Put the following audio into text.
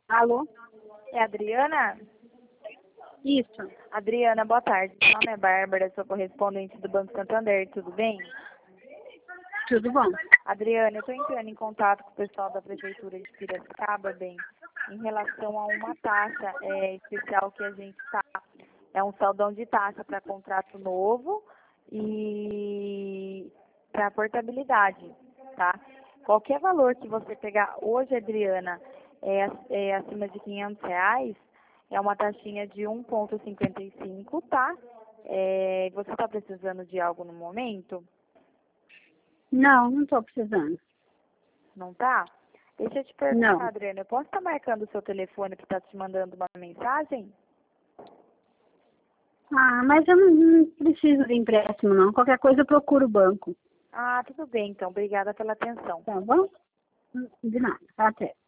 Alô? É a Adriana? Isso. Adriana, boa tarde. Meu nome é Bárbara, sou correspondente do Banco Santander, tudo bem? Tudo bom? Adriana, eu estou entrando em contato com o pessoal da Prefeitura de Piracicaba, bem, em relação a uma taxa especial que a gente está. É um saldão de taxa para contrato novo e para portabilidade, tá? Qualquer valor que você pegar hoje, Adriana, é acima de R$ 500, é uma taxinha de 1,55, tá? Você está precisando de algo no momento? Não estou precisando. Não tá? Deixa eu te Não. perguntar, Adriana, eu posso estar marcando o seu telefone para estar te mandando uma mensagem? Ah, mas eu não preciso de empréstimo, não. Qualquer coisa eu procuro o banco. Ah, tudo bem, então. Obrigada pela atenção. Tá bom? De nada. Até.